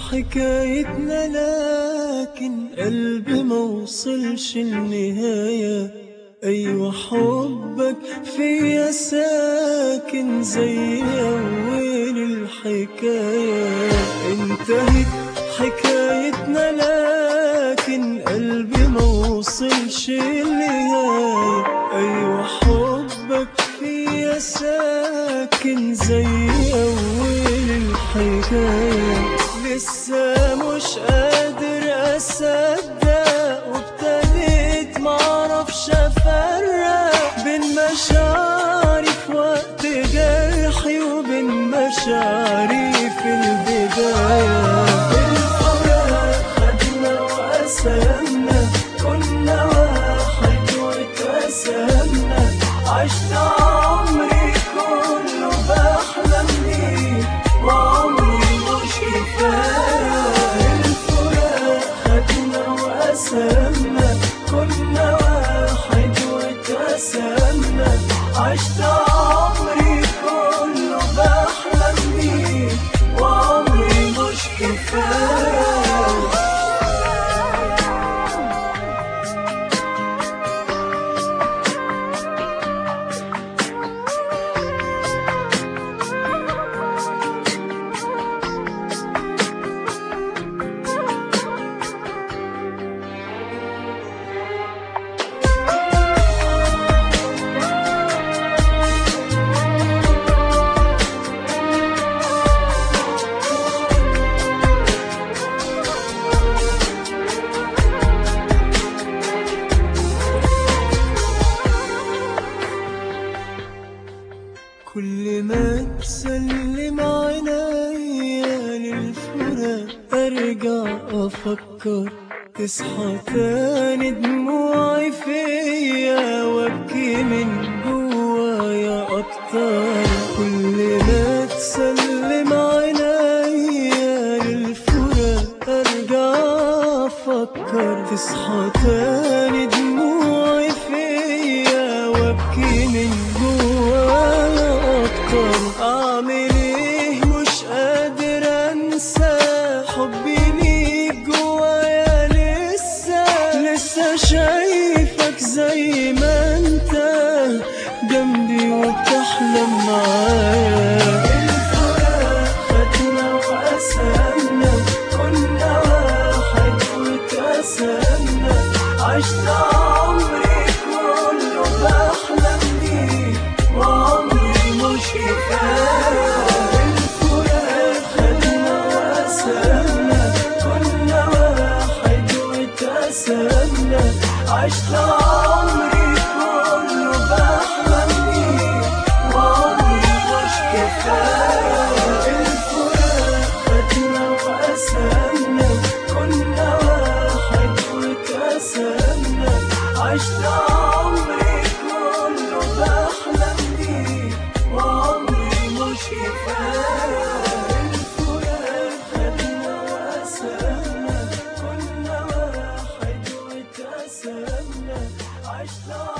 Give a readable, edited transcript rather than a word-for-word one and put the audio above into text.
حكايتنا لكن قلبي موصلش النهاية. أيوة حبك فيا ساكن زي أول الحكاية. انتهت حكايتنا لكن قلبي موصلش النهاية. أيوة حبك فيا ساكن زي أول الحكاية. لسه مش قادر أصدق وابتديت معرفش أفرق بين مشاعري في وقت جرحي وبين مشاعري في البداية. الفراق خدنا وقسمنا، كنا واحد واتقسمنا. عشت عمري كله بحلم بيك وعمري مش كفاية. الفراق خدنا وقسمنا، كنا واحد واتقسمنا. عشت عمري كله بحلم بيك وعمري مش كفاية. كل ما تسلم عينيا للفراق ارجع افكر، تصحى تاني دموعي فيا وابكي من جوايا اكتر. كل ما تسلم عينيا للفراق ارجع افكر، تصحى تاني دموعي فيا وابكي من جوايا اكتر. اعمل ايه مش قادر انسى حبي ليك جوايا. لسه شايفك زي ما انت جنبي وبتحلم معايا. الفراق خدنا وقسمنا، كنا واحد واتقسمنا. عشت عمري كله بحلم بيك وعمري مش كفاية. الفراق خدنا وقسمنا، كنا واحد واتقسمنا. عشت عمري كله بحلم بيك وعمري مش كفاية. الفراق خدنا وقسمنا، كنا واحد واتقسمنا. عشت عمري كله بحلم بيك وعمري مش كفاية. الفراق خدنا وقسمنا، كنا واحد واتقسمنا. عشت